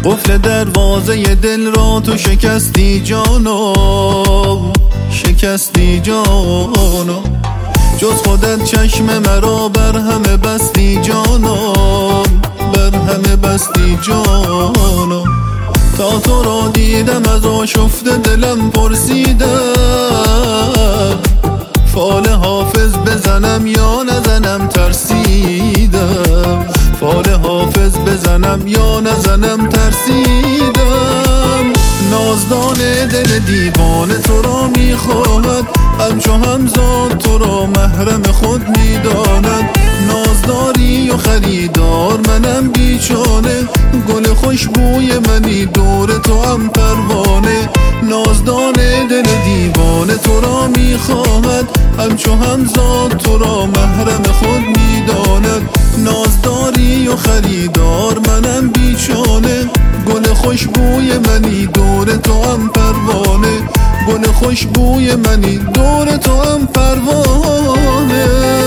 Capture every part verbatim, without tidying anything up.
قفل دروازه دل را تو شکستی جانا، شکستی جانا. جز خودت چشم مرا بر همه بستی جانا، بر همه بستی جانا. تا تو را دیدم از آشفته دلم پرسیدم، فال حافظ بزنم یا نزنم ترسیدم، فال حافظ بزنم یا نزنم ترسیدم. نازدان دل دیوانه تو را میخواهد، همچو همزاد تو را محرم خود میداند. نازداری و خریدار منم بیچانه، گل خوشبوی منی دور تو هم پروانه. نازدان دل دیوانه تو را میخواهد، همچو همزاد تو را محرم خود میداند. نازداری و خریدار منم بیچانه، گل خوشبوی منی دور تو هم پروانه. گل خوشبوی منی دور تو هم پروانه.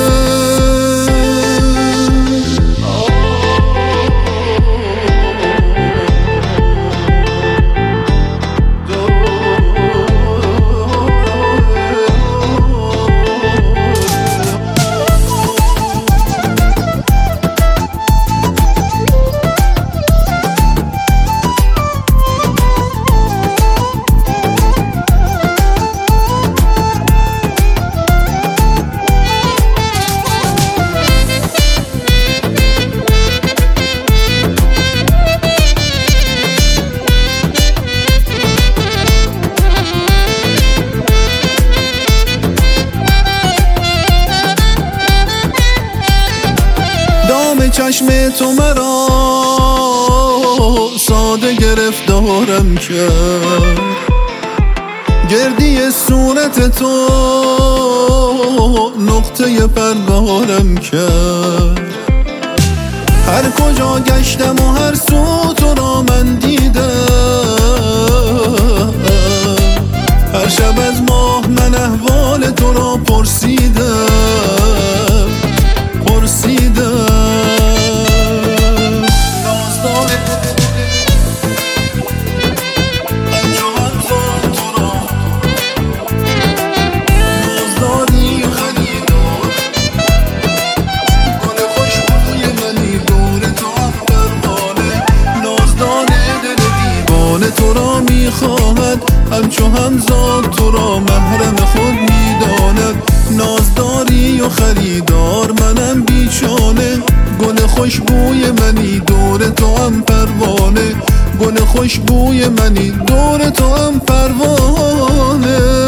چشم تو مرا ساده گرفتارم کرد، گردی صورت تو نقطه پرگارم کرد. هر کجا گشتم و هر سو تو را من دیدم، هر شب از ماه من احوال تو را پرسیدم، پرسیدم. تو را میخواهد، همچو همزاد تو را محرم خود میداند. نازداری و خریدار منم بیچانه، گل خوشبوی منی دور تو هم پروانه. گل خوشبوی منی دور تو هم پروانه.